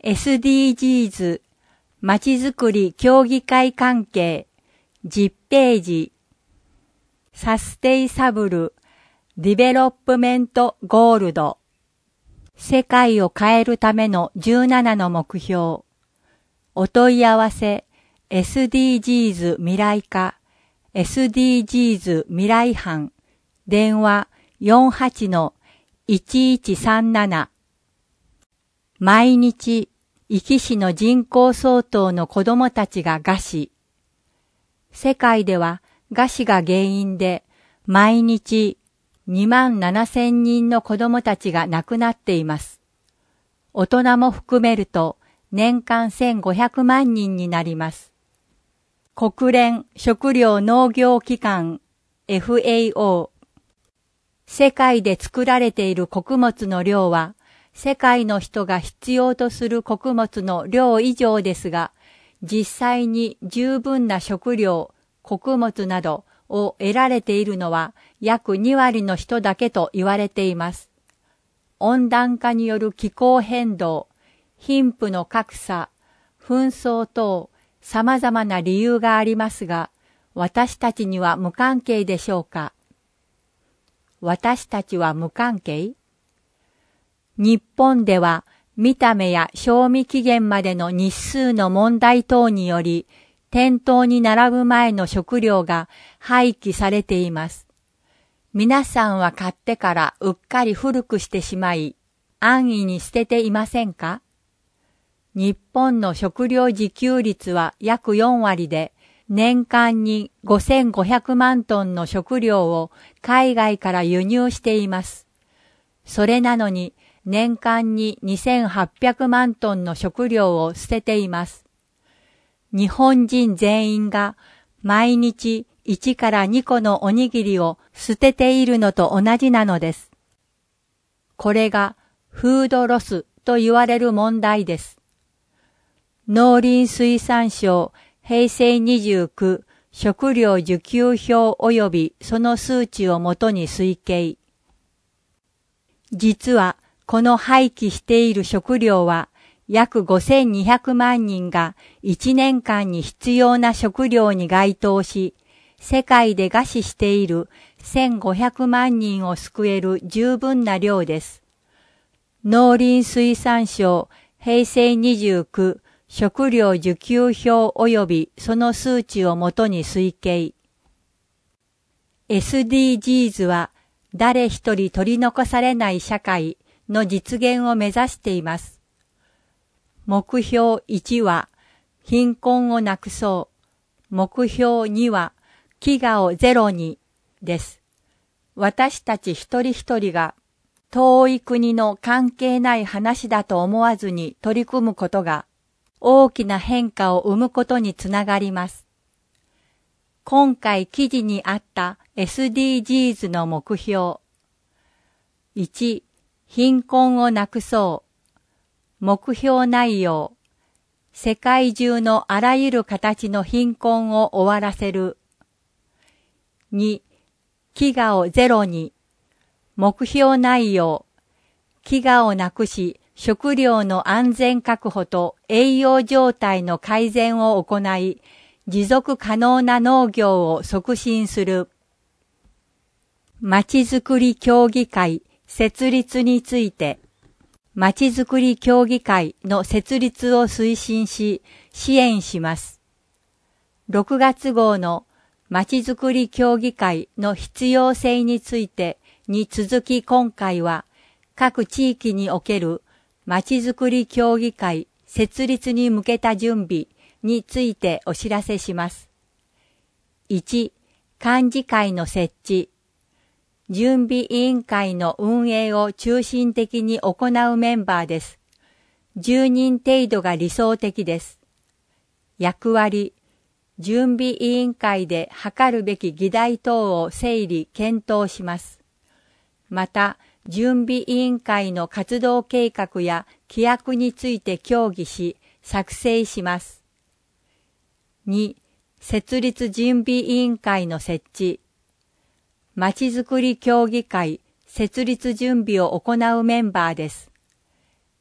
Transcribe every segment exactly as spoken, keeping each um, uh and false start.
エスディージーズ まちづくり協議会関係じゅっページサステイサブルディベロップメントゴールド世界を変えるためのじゅうななの目標お問い合わせ エスディージーズ 未来課 エスディージーズ 未来班電話 よんはちのいちいちさんなな 毎日壱岐市の人口相当の子供たちが餓死世界では餓死が原因で毎日にまんななせんにんの子供たちが亡くなっています。大人も含めると年間せんごひゃくまんにんになります。国連食糧農業機関 エフエーオー 世界で作られている穀物の量は世界の人が必要とする穀物の量以上ですが、実際に十分な食料、穀物などを得られているのは約にわりの人だけと言われています。温暖化による気候変動、貧富の格差、紛争等、様々な理由がありますが、私たちには無関係でしょうか？私たちは無関係？日本では見た目や賞味期限までの日数の問題等により、店頭に並ぶ前の食料が廃棄されています。皆さんは買ってからうっかり古くしてしまい、安易に捨てていませんか？日本の食料自給率は約よんわりで、年間にごせんごひゃくまんトンの食料を海外から輸入しています。それなのに年間ににせんはっぴゃくまんトンの食料を捨てています。日本人全員が毎日いちからにこのおにぎりを捨てているのと同じなのです。これがフードロスと言われる問題です。農林水産省へいせいにじゅうきゅう食料需給表及びその数値をもとに推計。実はこの廃棄している食料は約ごせんにひゃくまんにんがいちねんかんに必要な食料に該当し、世界で餓死しているせんごひゃくまんにんを救える十分な量です。農林水産省へいせいにじゅうきゅう食料需給表及びその数値をもとに推計。エスディージーズ は誰一人取り残されない社会の実現を目指しています。目標いちは貧困をなくそう。目標には飢餓をゼロにです。私たち一人一人が遠い国の関係ない話だと思わずに取り組むことが大きな変化を生むことにつながります。今回記事にあった エスディージーズ の目標。いち、貧困をなくそう。目標内容。世界中のあらゆる形の貧困を終わらせる。に、飢餓をゼロに。目標内容。飢餓をなくし、食料の安全確保と栄養状態の改善を行い、持続可能な農業を促進する。まちづくり協議会設立について、まちづくり協議会の設立を推進し、支援します。ろくがつ号のまちづくり協議会の必要性についてに続き今回は、各地域におけるまちづくり協議会設立に向けた準備についてお知らせします。いち、幹事会の設置。準備委員会の運営を中心的に行うメンバーです。じゅうにん程度が理想的です。役割。準備委員会で諮るべき議題等を整理検討します。また、準備委員会の活動計画や規約について協議し、作成します。に、設立準備委員会の設置。まちづくり協議会設立準備を行うメンバーです。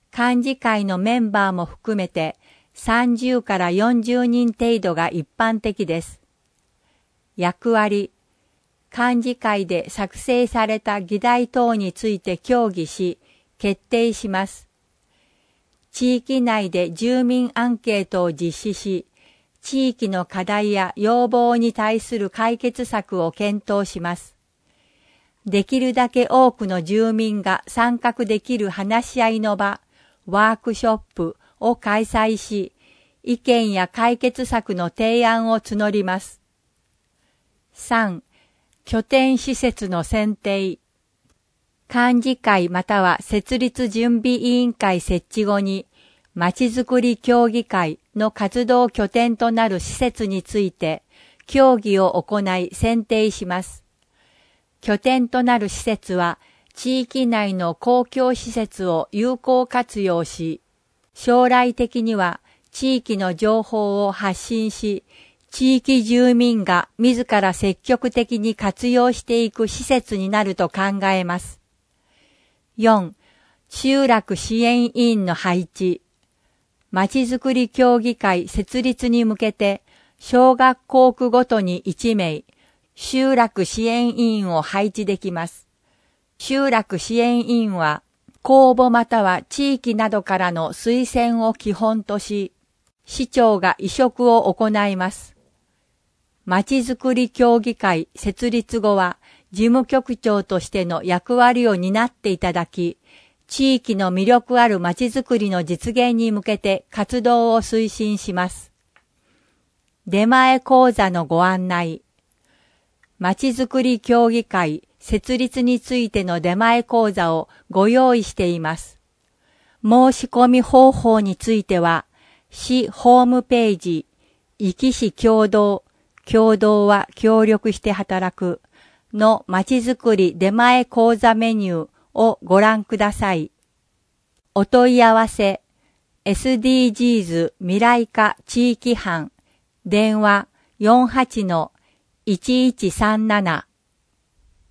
幹事会のメンバーも含めてさんじゅうからよんじゅうにん程度が一般的です。役割、幹事会で作成された議題等について協議し、決定します。地域内で住民アンケートを実施し、地域の課題や要望に対する解決策を検討します。できるだけ多くの住民が参画できる話し合いの場、ワークショップを開催し、意見や解決策の提案を募ります。さん. 拠点施設の選定。幹事会または設立準備委員会設置後に、まちづくり協議会の活動拠点となる施設について、協議を行い選定します。拠点となる施設は、地域内の公共施設を有効活用し、将来的には地域の情報を発信し、地域住民が自ら積極的に活用していく施設になると考えます。よん. 集落支援委員の配置。まちづくり協議会設立に向けて、小学校区ごとにいち名、集落支援委員を配置できます。集落支援委員は、公募または地域などからの推薦を基本とし、市長が委嘱を行います。まちづくり協議会設立後は、事務局長としての役割を担っていただき、地域の魅力あるまちづくりの実現に向けて活動を推進します。出前講座のご案内。まちづくり協議会設立についての出前講座をご用意しています。申し込み方法については、市ホームページ、壱岐市協同、協同は協力して働くのまちづくり出前講座メニューをご覧ください。お問い合わせ、エスディージーズ 未来課地域班、電話 よんはちのいちいちさんなな。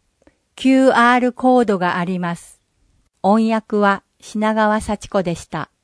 キューアール コードがあります。音訳は品川幸子でした。